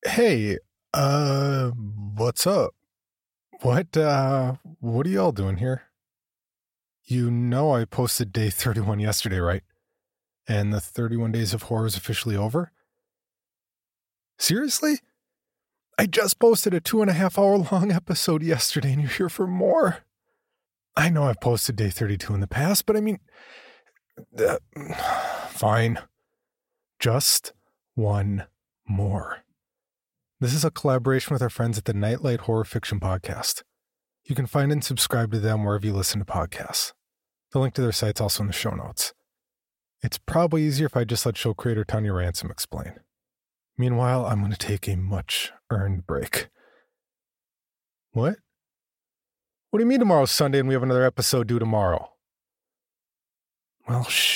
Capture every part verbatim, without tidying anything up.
Hey, uh, what's up? What, uh, what are y'all doing here? You know I posted day thirty-one yesterday, right? And the thirty-one days of horror is officially over? Seriously? I just posted a two and a half hour long episode yesterday and you're here for more. I know I've posted day thirty-two in the past, but I mean, uh, fine. Just one more. This is a collaboration with our friends at the Nightlight Horror Fiction Podcast. You can find and subscribe to them wherever you listen to podcasts. The link to their site's also in the show notes. It's probably easier if I just let show creator Tanya Ransom explain. Meanwhile, I'm going to take a much-earned break. What? What do you mean tomorrow's Sunday and we have another episode due tomorrow? Well, shh.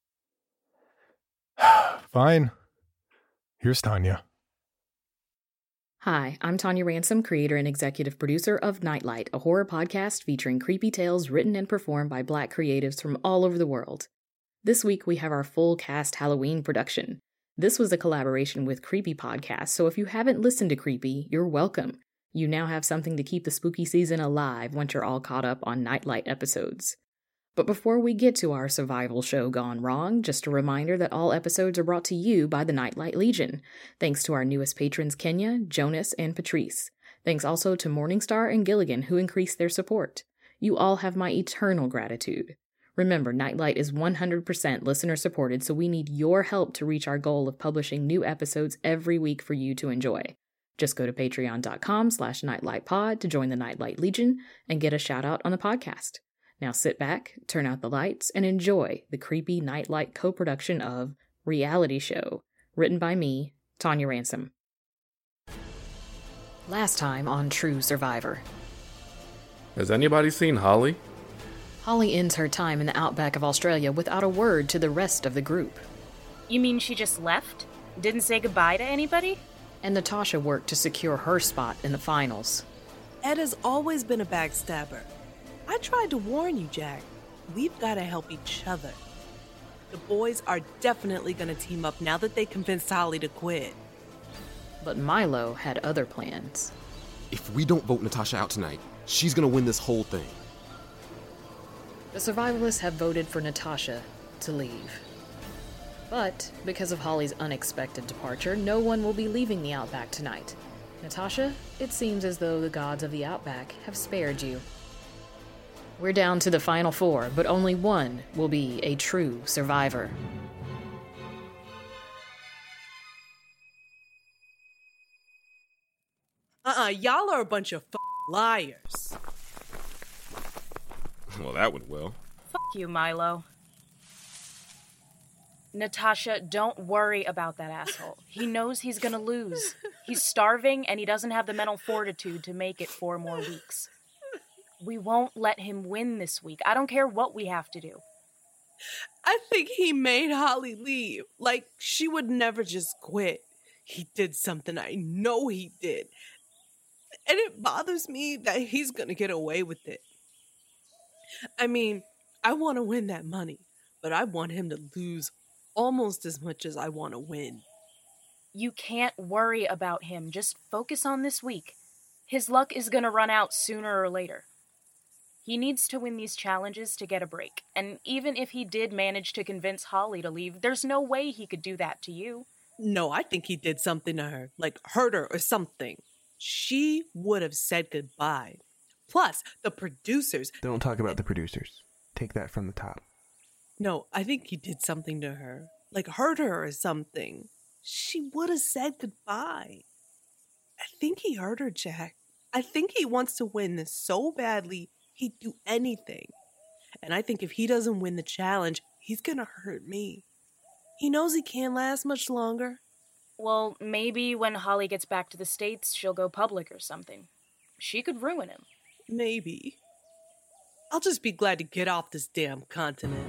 Fine. Here's Tanya. Hi, I'm Tanya Ransom, creator and executive producer of Nightlight, a horror podcast featuring creepy tales written and performed by Black creatives from all over the world. This week we have our full cast Halloween production. This was a collaboration with Creepy Podcast, so if you haven't listened to Creepy, you're welcome. You now have something to keep the spooky season alive once you're all caught up on Nightlight episodes. But before we get to our survival show gone wrong, just a reminder that all episodes are brought to you by the Nightlight Legion. Thanks to our newest patrons Kenya, Jonas, and Patrice. Thanks also to Morningstar and Gilligan who increased their support. You all have my eternal gratitude. Remember, Nightlight is one hundred percent listener supported, so we need your help to reach our goal of publishing new episodes every week for you to enjoy. Just go to patreon.com slash nightlightpod to join the Nightlight Legion and get a shout out on the podcast. Now sit back, turn out the lights, and enjoy the creepy Nightlight co-production of Reality Show, written by me, Tanya Ransom. Last time on True Survivor. Has anybody seen Holly? Holly ends her time in the outback of Australia without a word to the rest of the group. You mean she just left? Didn't say goodbye to anybody? And Natasha worked to secure her spot in the finals. Ed has always been a backstabber. I tried to warn you, Jack. We've got to help each other. The boys are definitely going to team up now that they convinced Holly to quit. But Milo had other plans. If we don't vote Natasha out tonight, she's going to win this whole thing. The survivalists have voted for Natasha to leave. But because of Holly's unexpected departure, no one will be leaving the Outback tonight. Natasha, it seems as though the gods of the Outback have spared you. We're down to the final four, but only one will be a true survivor. Uh-uh, y'all are a bunch of f- liars. Well, that went well. Fuck you, Milo. Natasha, don't worry about that asshole. He knows he's gonna lose. He's starving, and he doesn't have the mental fortitude to make it four more weeks. We won't let him win this week. I don't care what we have to do. I think he made Holly leave. Like, she would never just quit. He did something. I know he did. And it bothers me that he's gonna get away with it. I mean, I want to win that money, but I want him to lose almost as much as I want to win. You can't worry about him. Just focus on this week. His luck is gonna run out sooner or later. He needs to win these challenges to get a break. And even if he did manage to convince Holly to leave, there's no way he could do that to you. No, I think he did something to her, like hurt her or something. She would have said goodbye. Plus, the producers... Don't talk about the producers. Take that from the top. No, I think he did something to her, like hurt her or something. She would have said goodbye. I think he hurt her, Jack. I think he wants to win this so badly, he'd do anything. And I think if he doesn't win the challenge, he's gonna hurt me. He knows he can't last much longer. Well, maybe when Holly gets back to the States, she'll go public or something. She could ruin him. Maybe. I'll just be glad to get off this damn continent.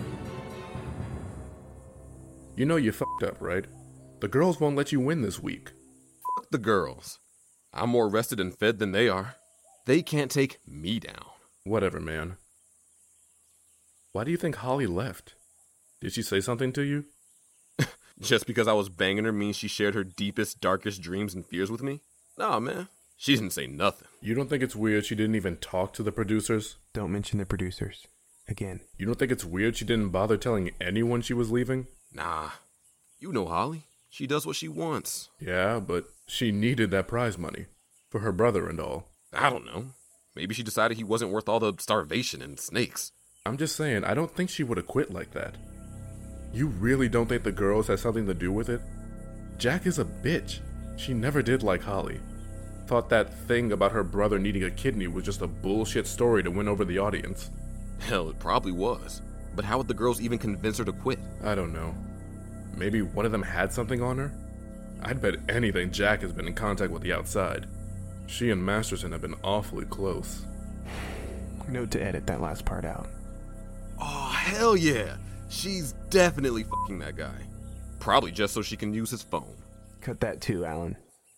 You know you fucked up, right? The girls won't let you win this week. Fuck the girls. I'm more rested and fed than they are. They can't take me down. Whatever, man. Why do you think Holly left? Did she say something to you? Just because I was banging her means she shared her deepest, darkest dreams and fears with me? Nah, man. She didn't say nothing. You don't think it's weird she didn't even talk to the producers? Don't mention the producers. Again. You don't think it's weird she didn't bother telling anyone she was leaving? Nah. You know Holly. She does what she wants. Yeah, but she needed that prize money. For her brother and all. I don't know. Maybe she decided he wasn't worth all the starvation and snakes. I'm just saying, I don't think she would have quit like that. You really don't think the girls had something to do with it? Jack is a bitch. She never did like Holly. Thought that thing about her brother needing a kidney was just a bullshit story to win over the audience. Hell, it probably was. But how would the girls even convince her to quit? I don't know. Maybe one of them had something on her? I'd bet anything Jack has been in contact with the outside. She and Masterson have been awfully close. Note to edit that last part out. Oh, hell yeah! She's definitely fucking that guy. Probably just so she can use his phone. Cut that too, Alan.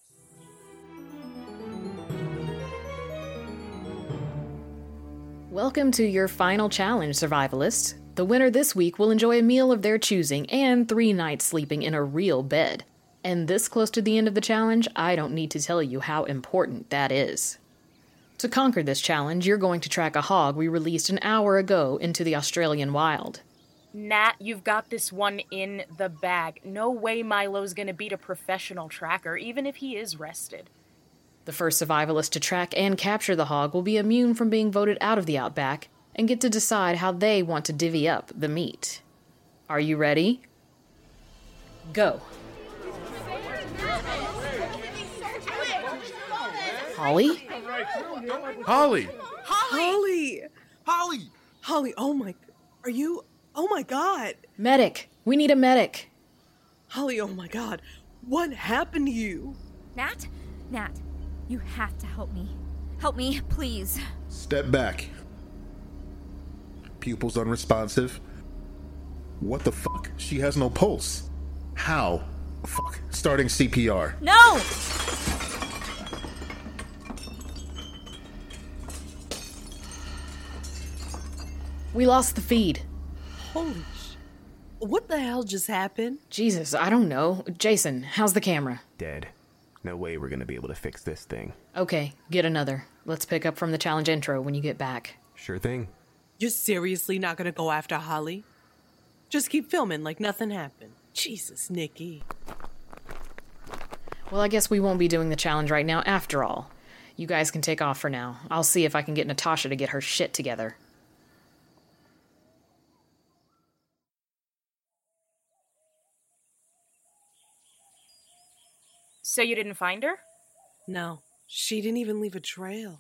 Welcome to your final challenge, survivalists. The winner this week will enjoy a meal of their choosing and three nights sleeping in a real bed. And this close to the end of the challenge, I don't need to tell you how important that is. To conquer this challenge, you're going to track a hog we released an hour ago into the Australian wild. Nat, you've got this one in the bag. No way Milo's gonna beat a professional tracker, even if he is rested. The first survivalist to track and capture the hog will be immune from being voted out of the outback and get to decide how they want to divvy up the meat. Are you ready? Go. Holly? Holly! Holly! Holly! Holly, oh my... Are you... Oh my god! Medic! We need a medic! Holly, oh my god. What happened to you? Nat? Nat, you have to help me. Help me, please. Step back. Pupils unresponsive. What the fuck? She has no pulse. How? Fuck. Starting C P R. No! We lost the feed. Holy sh... What the hell just happened? Jesus, I don't know. Jason, how's the camera? Dead. No way we're gonna be able to fix this thing. Okay, get another. Let's pick up from the challenge intro when you get back. Sure thing. You're seriously not gonna go after Holly? Just keep filming like nothing happened. Jesus, Nikki. Well, I guess we won't be doing the challenge right now after all. You guys can take off for now. I'll see if I can get Natasha to get her shit together. So you didn't find her? No, she didn't even leave a trail.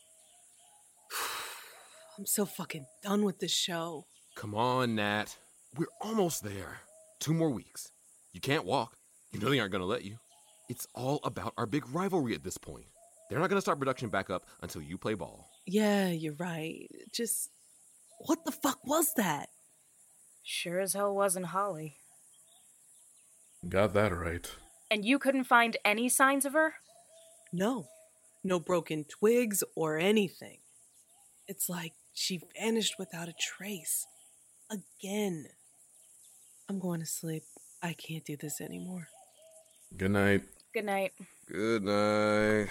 I'm so fucking done with this show. Come on, Nat. We're almost there. Two more weeks. You can't walk. You know they aren't gonna let you. It's all about our big rivalry at this point. They're not gonna start production back up until you play ball. Yeah, you're right. Just... What the fuck was that? Sure as hell wasn't Holly. Got that right. And you couldn't find any signs of her? No. No broken twigs or anything. It's like she vanished without a trace. Again. I'm going to sleep. I can't do this anymore. Good night. Good night. Good night.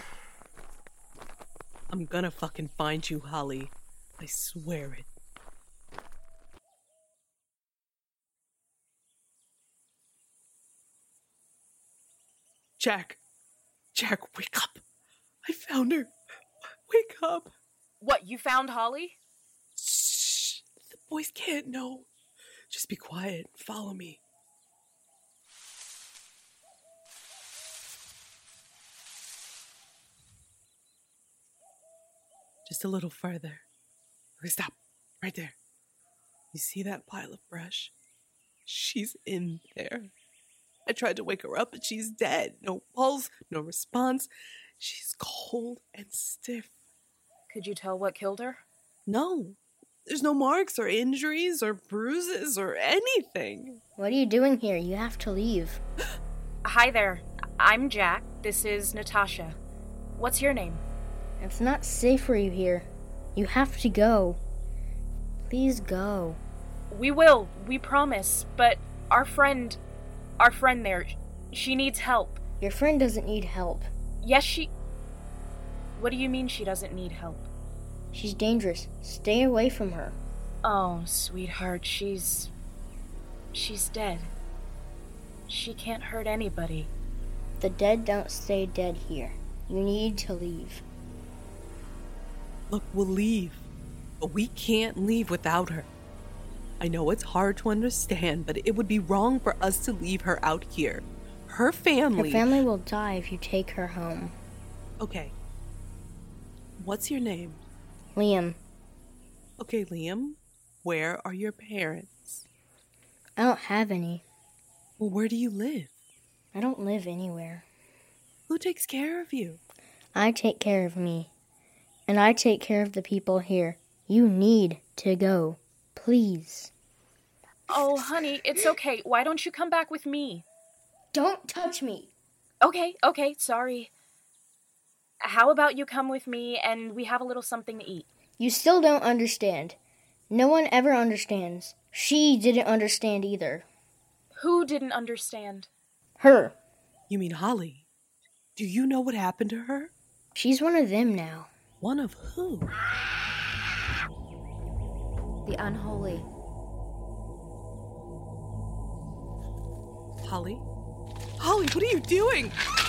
I'm gonna fucking find you, Holly. I swear it. Jack. Jack, wake up. I found her. Wake up. What, you found Holly? Shh. The boys can't know. Just be quiet. Follow me. Just a little further. Okay, stop. Right there. You see that pile of brush? She's in there. I tried to wake her up, but she's dead. No pulse, no response. She's cold and stiff. Could you tell what killed her? No. There's no marks or injuries or bruises or anything. What are you doing here? You have to leave. Hi there. I'm Jack. This is Natasha. What's your name? It's not safe for you here. You have to go. Please go. We will. We promise. But our friend... Our friend there, she needs help. Your friend doesn't need help. Yes, she... What do you mean she doesn't need help? She's dangerous. Stay away from her. Oh, sweetheart, she's... She's dead. She can't hurt anybody. The dead don't stay dead here. You need to leave. Look, we'll leave. But we can't leave without her. I know it's hard to understand, but it would be wrong for us to leave her out here. Her family... Her family will die if you take her home. Okay. What's your name? Liam. Okay, Liam. Where are your parents? I don't have any. Well, where do you live? I don't live anywhere. Who takes care of you? I take care of me. And I take care of the people here. You need to go. Please. Oh, honey, it's okay. Why don't you come back with me? Don't touch me. Okay, okay, sorry. How about you come with me and we have a little something to eat? You still don't understand. No one ever understands. She didn't understand either. Who didn't understand? Her. You mean Holly? Do you know what happened to her? She's one of them now. One of who? The unholy. Holly? Holly, what are you doing?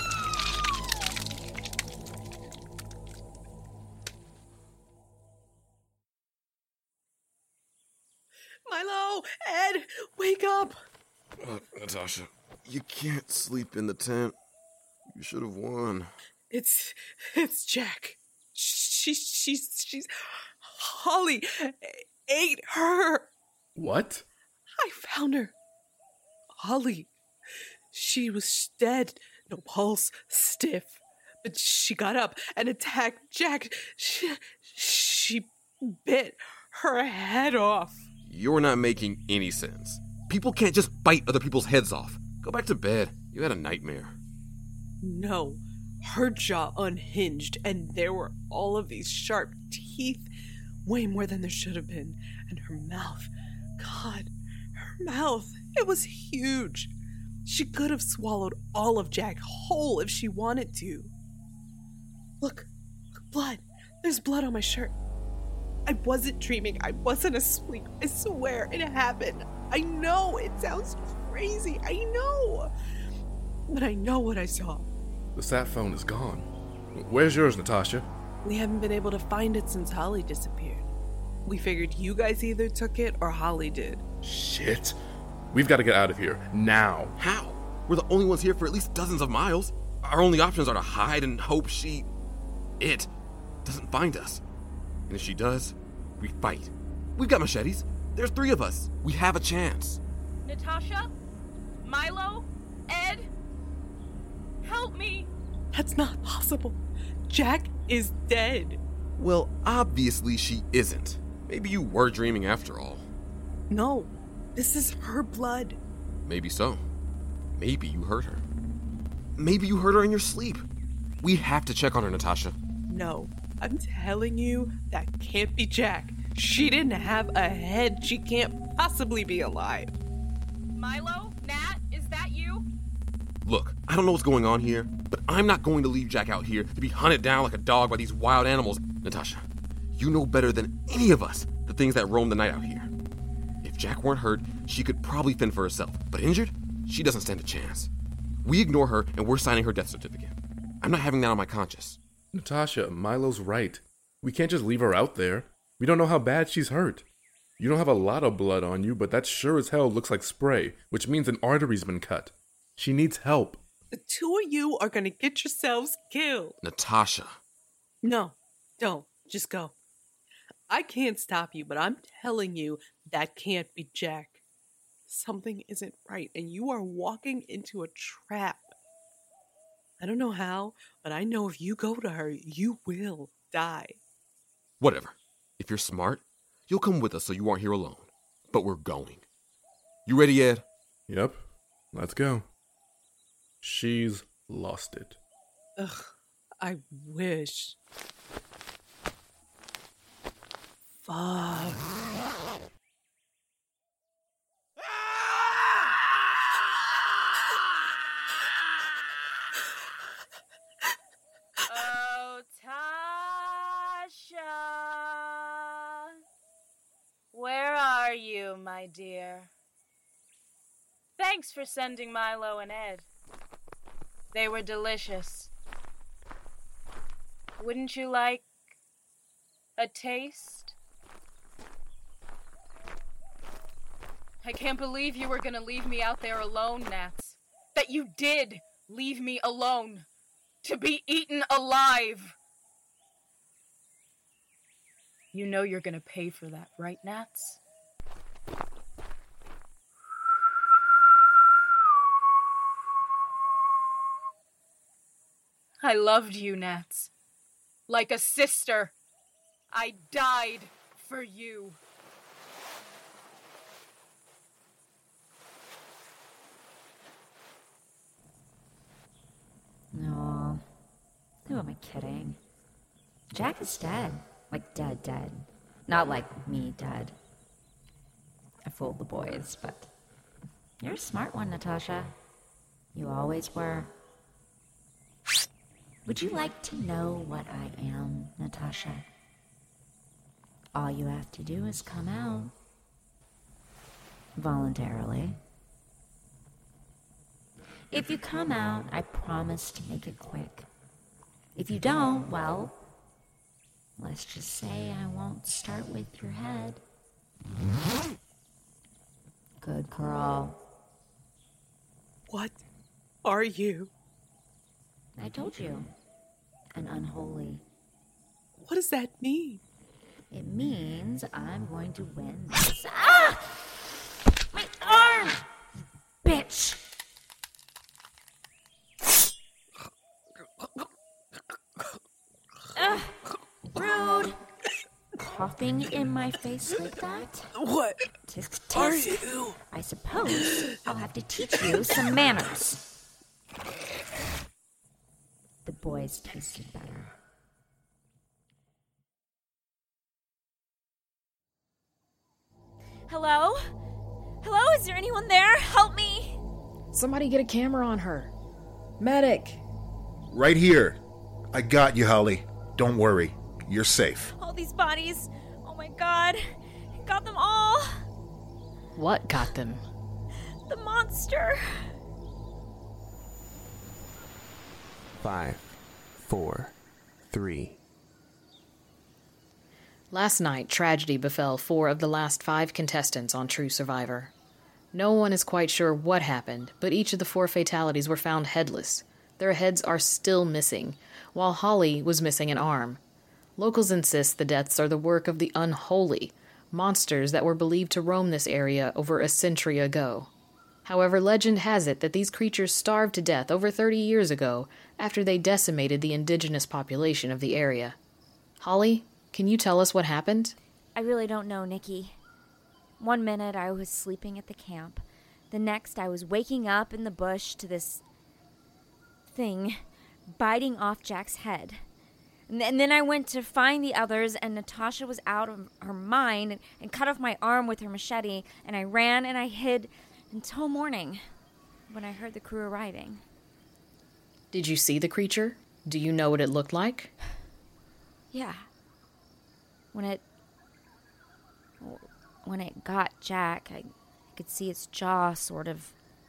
Milo! Ed! Wake up! Uh, Natasha, you can't sleep in the tent. You should have won. It's... it's Jack. She, she's... she's... Holly ate her. What? I found her. Holly. She was dead. No pulse. Stiff. But she got up and attacked Jack. She, she bit her head off. You're not making any sense. People can't just bite other people's heads off. Go back to bed. You had a nightmare. No. Her jaw unhinged, and there were all of these sharp teeth. Way more than there should have been. And her mouth. God, her mouth. It was huge. She could have swallowed all of Jack whole if she wanted to. Look. Look, blood. There's blood on my shirt. I wasn't dreaming. I wasn't asleep. I swear it happened. I know. It sounds crazy. I know. But I know what I saw. The sat phone is gone. Where's yours, Natasha? We haven't been able to find it since Holly disappeared. We figured you guys either took it or Holly did. Shit. We've got to get out of here. Now. How? We're the only ones here for at least dozens of miles. Our only options are to hide and hope she... it doesn't find us. And if she does, we fight. We've got machetes. There's three of us. We have a chance. Natasha? Milo? Ed? Help me! That's not possible. Jack is dead. Well, obviously she isn't. Maybe you were dreaming after all. No, this is her blood. Maybe so. Maybe you hurt her. Maybe you hurt her in your sleep. We have to check on her, Natasha. No, I'm telling you, that can't be Jack. She didn't have a head. She can't possibly be alive. Milo? Nat? Is that you? Look, I don't know what's going on here, but I'm not going to leave Jack out here to be hunted down like a dog by these wild animals. Natasha, you know better than any of us the things that roam the night out here. If Jack weren't hurt, she could probably fend for herself, but injured, she doesn't stand a chance. We ignore her and we're signing her death certificate. I'm not having that on my conscience. Natasha, Milo's right. We can't just leave her out there. We don't know how bad she's hurt. You don't have a lot of blood on you, but that sure as hell looks like spray, which means an artery's been cut. She needs help. The two of you are gonna get yourselves killed. Natasha. No, don't. Just go. I can't stop you, but I'm telling you that can't be Jack. Something isn't right, and you are walking into a trap. I don't know how, but I know if you go to her, you will die. Whatever. If you're smart, you'll come with us so you aren't here alone. But we're going. You ready, Ed? Yep. Let's go. She's lost it. Ugh, I wish. Fuck. you, my dear. Thanks for sending Milo and Ed. They were delicious. Wouldn't you like a taste? I can't believe you were gonna leave me out there alone, Nats. That you did leave me alone. To be eaten alive. You know you're gonna pay for that, right, Nats? I loved you, Nats. Like a sister. I died for you. No. Who am I kidding? Jack is dead. Like dead, dead. Not like me dead. I fooled the boys, but you're a smart one, Natasha. You always were. Would you like to know what I am, Natasha? All you have to do is come out. Voluntarily. If you come out, I promise to make it quick. If you don't, well, let's just say I won't start with your head. Good girl. What are you? I told you. An unholy. What does that mean? It means I'm going to win this. Ah! My arm! Bitch! Ugh, rude. Coughing in my face like that? What tisk, tisk. are you? I suppose I'll have to teach you some manners. The boys tasted better. Hello? Hello? Is there anyone there? Help me! Somebody get a camera on her. Medic! Right here. I got you, Holly. Don't worry. You're safe. All these bodies. Oh my god. I got them all. What got them? The monster. Five, four, three. Last night, tragedy befell four of the last five contestants on True Survivor. No one is quite sure what happened, but each of the four fatalities were found headless. Their heads are still missing, while Holly was missing an arm. Locals insist the deaths are the work of the unholy, monsters that were believed to roam this area over a century ago. However, legend has it that these creatures starved to death over thirty years ago after they decimated the indigenous population of the area. Holly, can you tell us what happened? I really don't know, Nikki. One minute I was sleeping at the camp. The next I was waking up in the bush to this thing biting off Jack's head. And, th- and then I went to find the others, and Natasha was out of her mind and, and cut off my arm with her machete, and I ran and I hid until morning when I heard the crew arriving. Did you see the creature? Do you know what it looked like? Yeah. When it when it got Jack, I, I could see its jaw sort of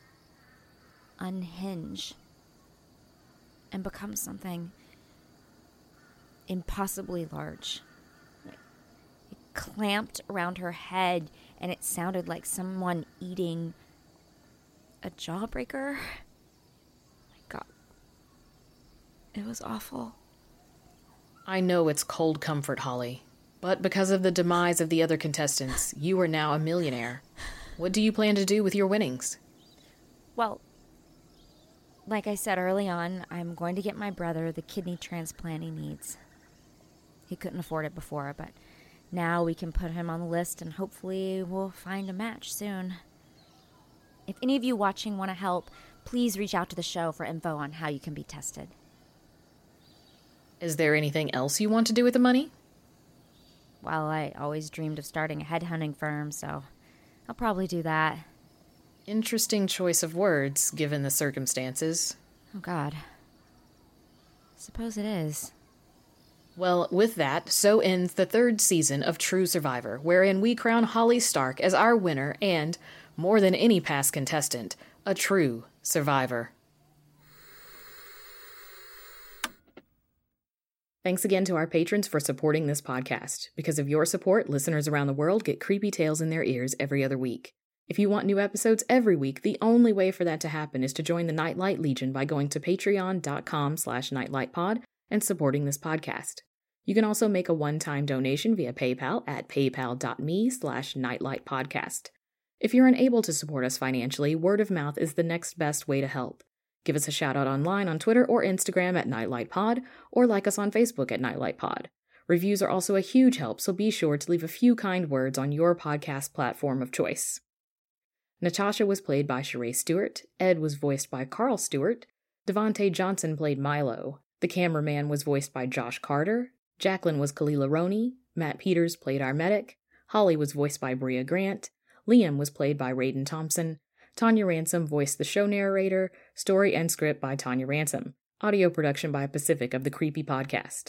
unhinge and become something impossibly large. It clamped around her head, and it sounded like someone eating a jawbreaker. My God. It was awful. I know it's cold comfort, Holly, but because of the demise of the other contestants, you are now a millionaire. What do you plan to do with your winnings? Well, like I said early on, I'm going to get my brother the kidney transplant he needs. He couldn't afford it before, but now we can put him on the list and hopefully we'll find a match soon. If any of you watching want to help, please reach out to the show for info on how you can be tested. Is there anything else you want to do with the money? Well, I always dreamed of starting a headhunting firm, so I'll probably do that. Interesting choice of words, given the circumstances. Oh, God. Suppose it is. Well, with that, so ends the third season of True Survivor, wherein we crown Holly Stark as our winner and, more than any past contestant, a true survivor. Thanks again to our patrons for supporting this podcast. Because of your support, listeners around the world get creepy tales in their ears every other week. If you want new episodes every week, the only way for that to happen is to join the Nightlight Legion by going to patreon.com slash nightlightpod and supporting this podcast. You can also make a one-time donation via PayPal at paypal.me slash nightlightpodcast. If you're unable to support us financially, word of mouth is the next best way to help. Give us a shout out online on Twitter or Instagram at nightlightpod, or like us on Facebook at nightlightpod. Reviews are also a huge help, so be sure to leave a few kind words on your podcast platform of choice. Natasha was played by Sheree Stewart, Ed was voiced by Carl Stewart, Devontae Johnson played Milo, the cameraman was voiced by Josh Carter, Jacqueline was Kalila Roney, Matt Peters played our medic, Holly was voiced by Bria Grant, Liam was played by Raiden Thompson, Tanya Ransom voiced the show narrator, story and script by Tanya Ransom, audio production by Pacific of the Creepy Podcast.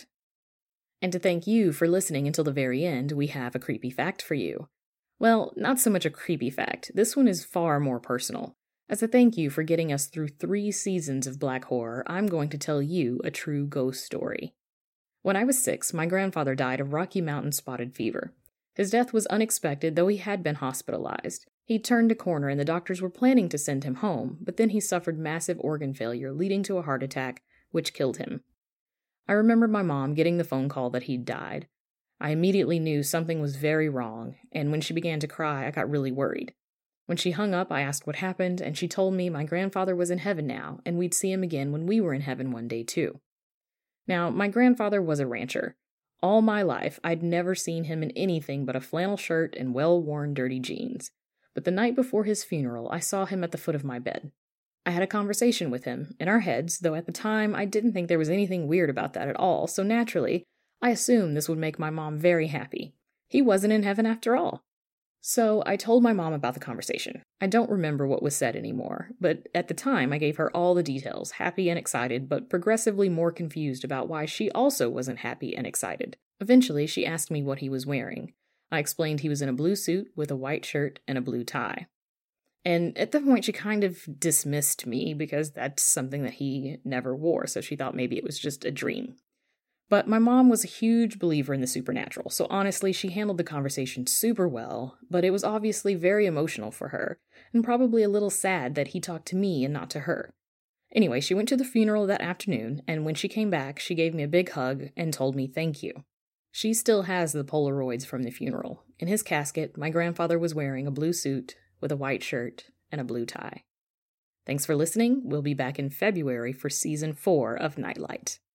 And to thank you for listening until the very end, we have a creepy fact for you. Well, not so much a creepy fact, this one is far more personal. As a thank you for getting us through three seasons of black horror, I'm going to tell you a true ghost story. When I was six, my grandfather died of Rocky Mountain spotted fever. His death was unexpected, though he had been hospitalized. He turned a corner and the doctors were planning to send him home, but then he suffered massive organ failure, leading to a heart attack, which killed him. I remember my mom getting the phone call that he'd died. I immediately knew something was very wrong, and when she began to cry, I got really worried. When she hung up, I asked what happened, and she told me my grandfather was in heaven now, and we'd see him again when we were in heaven one day too. Now, my grandfather was a rancher. All my life, I'd never seen him in anything but a flannel shirt and well-worn dirty jeans. But the night before his funeral, I saw him at the foot of my bed. I had a conversation with him, in our heads, though at the time I didn't think there was anything weird about that at all, so naturally, I assumed this would make my mom very happy. He wasn't in heaven after all. So I told my mom about the conversation. I don't remember what was said anymore, but at the time I gave her all the details, happy and excited, but progressively more confused about why she also wasn't happy and excited. Eventually, she asked me what he was wearing. I explained he was in a blue suit with a white shirt and a blue tie. And at that point, she kind of dismissed me because that's something that he never wore, so she thought maybe it was just a dream. But my mom was a huge believer in the supernatural, so honestly, she handled the conversation super well, but it was obviously very emotional for her, and probably a little sad that he talked to me and not to her. Anyway, she went to the funeral that afternoon, and when she came back, she gave me a big hug and told me thank you. She still has the Polaroids from the funeral. In his casket, my grandfather was wearing a blue suit with a white shirt and a blue tie. Thanks for listening. We'll be back in February for season four of Nightlight.